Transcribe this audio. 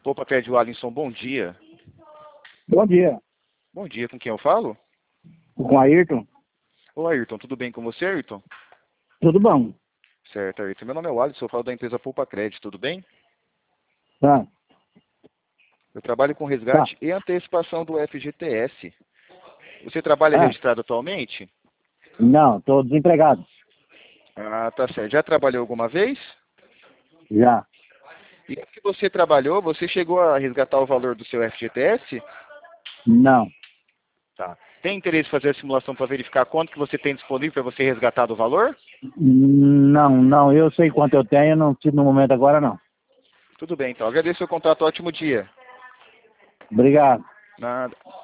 Opa, Clédio Alisson, bom dia. Bom dia, Bom dia, com quem eu falo? com Ayrton. Ô Ayrton, tudo bem com você, Ayrton? Tudo bom? Certo, Ayrton. Meu nome é Alisson, eu falo da empresa Poupa Crédito, tudo bem? Tá, Eu trabalho com tá. resgate e antecipação do FGTS. Você trabalha Ah, registrado atualmente? não, estou desempregado. Ah, tá certo. Já trabalhou alguma vez? Já. E se você trabalhou, você chegou a resgatar o valor do seu FGTS? Não. Tá. Tem interesse em fazer a simulação para verificar quanto que você tem disponível para você resgatar do valor? Não, eu sei quanto eu tenho, não preciso no momento agora não. Tudo bem, então. Agradeço o contato, ótimo dia. Obrigado. Nada.